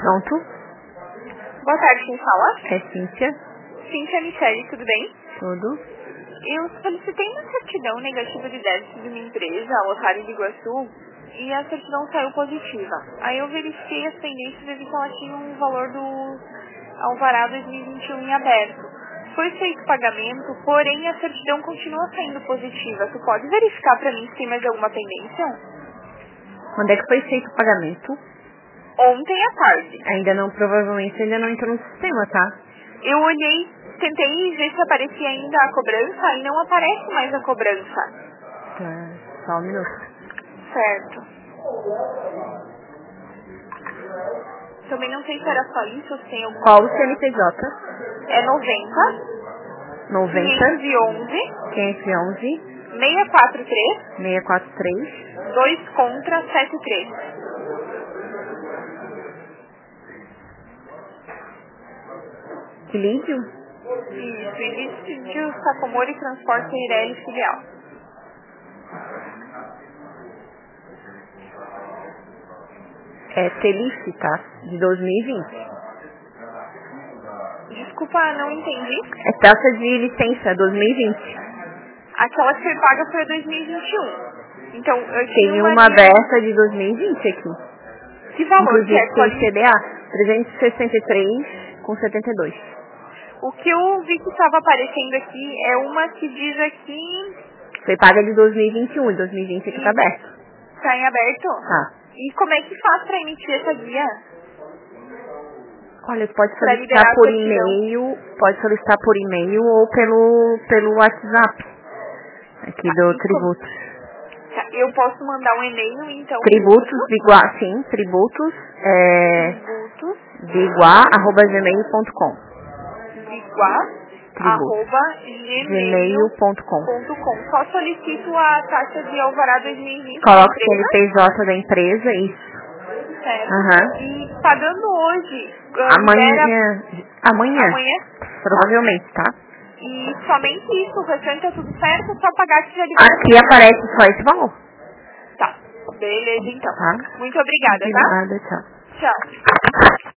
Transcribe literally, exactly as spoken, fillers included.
Pronto. Boa tarde, quem fala? É Cíntia. Cíntia Michele, tudo bem? Tudo. Eu solicitei uma certidão negativa de débito de minha empresa, a Otário de Iguaçu, e a certidão saiu positiva. Aí eu verifiquei as pendências e vi que ela tinha um valor do alvará dois mil e vinte e um em aberto. Foi feito o pagamento, porém a certidão continua saindo positiva. Tu pode verificar pra mim se tem mais alguma pendência? Quando é que foi feito o pagamento? Ontem à tarde. Ainda não, provavelmente ainda não entrou no sistema, tá? Eu olhei, tentei ver se aparecia ainda a cobrança e não aparece mais a cobrança. Tá, só um minuto. Certo. Também não sei se era só isso ou se tem algum... Qual o C N P J? É noventa, noventa, quinhentos e onze, quinhentos e onze, seiscentos e quarenta e três, seiscentos e quarenta e três. dois contra setenta e três. Ilídio? Isso, Ilício Sacomori Transporte Eireli Filial. É Telice, tá? De dois mil e vinte. Desculpa, não entendi. É taxa de licença, dois mil e vinte. Aquela que foi paga foi dois mil e vinte e um. Então, eu tinha Tem uma uma linha... aberta de dois mil e vinte aqui. Que valor que Inclusive é? tem Pode... C D A trezentos e sessenta e três com setenta e dois. O que eu vi que estava aparecendo aqui é uma que diz aqui... Foi paga de dois mil e vinte e um, e dois mil e vinte aqui tá aberto. Tá em aberto? Tá. E como é que faz pra emitir essa guia? Olha, pode Pra solicitar liberar a por certidão? e-mail, pode solicitar por e-mail ou pelo, pelo WhatsApp aqui Tá, do e como... Tributos. tá, eu posso mandar um e-mail, então, com Tributos isso? de Iguá, sim, tributos é, Tributos, de iguá, arroba gmail ponto com. iguá, Tributos, arroba, gmail gmail ponto com. ponto com. Só solicito a taxa de alvará dois mil e vinte da Coloca o empresa, C N P J da empresa, isso. certo? Aham. E pagando hoje, ah, libera Amanhã, amanhã, amanhã, provavelmente, tá? e somente isso, o restante é tudo certo, é só pagar que já libera Aqui tudo. aparece só esse valor, Tá, beleza então. tá? Muito obrigada, De tá? nada, tchau. Tchau.